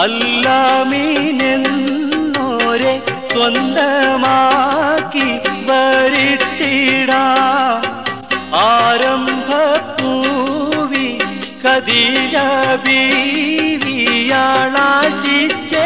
അല്ലാമീനെന്നോരെ സ്വന്തമാക്കി വരിച്ചിടാം ആരംഭപ്പൂവി ഖദീജ ബീവിയാളാശിച്ചേ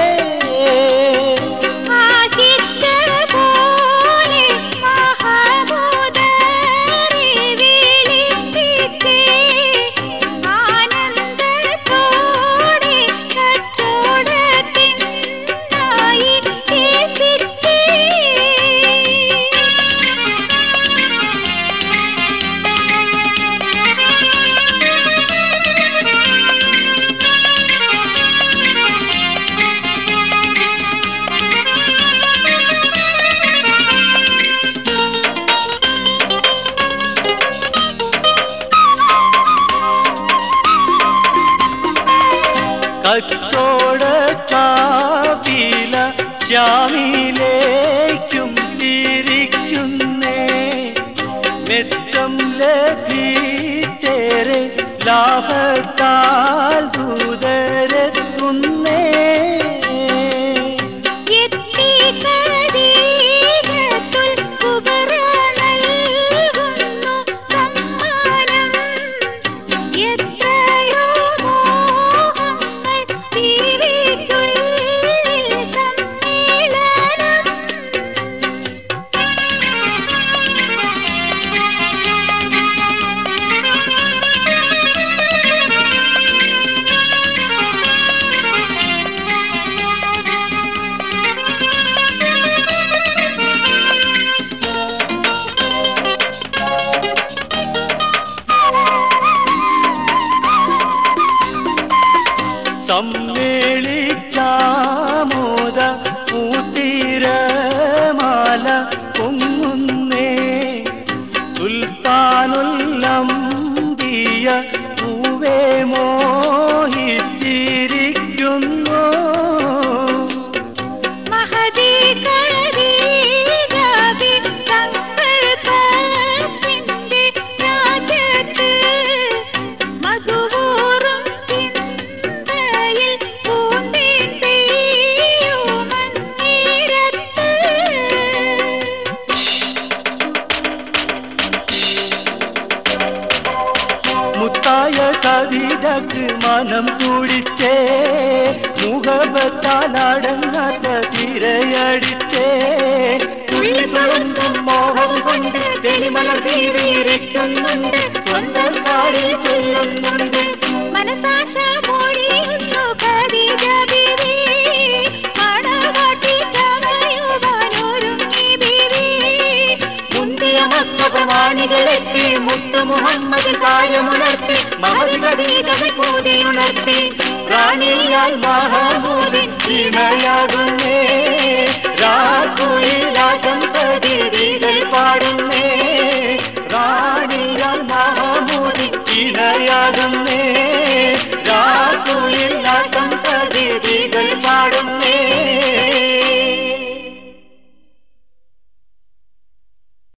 കച്ചോട കാവില ശ്യാമിലേക്കും തിരിക്കുന്നേ മെച്ചം ലഭിച്ചേരെ ലാഭത്താൽ ദൂതരെത്തുന്നേ സമ്മേളിച്ചാമോദ പൂത്തിരമാല പൊങ്ങുന്നേ സുൽത്താനുല്ലംബിയ പൂവേ മോഹിച്ചിരിക്കുന്നു മുത്തായ ഖദീജക്ക് മനം കുടിച്ചേ മുഹബത്താലടങ്ങാത്ത തിരയടിച്ചേ തുള്ളിത്തുളുമ്പും മോഹം കൊണ്ട് തെളിമലർ തീരിക്കുന്നുണ്ട് സ്വന്തം കാറിൽ ചൊല്ലുന്നുണ്ട് മനസാശ മൊഴിയുന്നു ഖദീജ ബീവി മണവാട്ടി ചമയുവാനൊരുങ്ങി ബീവി മുന്തിയ മക്ക പ്രമാണികളെത്തി മുത്തു മുഹമ്മദ് കാര്യമുണർത്തി മഹദി ഖദീജയെ കൂടിയുണർത്തി റാണിയാൽ മഹമൂദിൻ ഇണയാകുന്നേ രാത്രി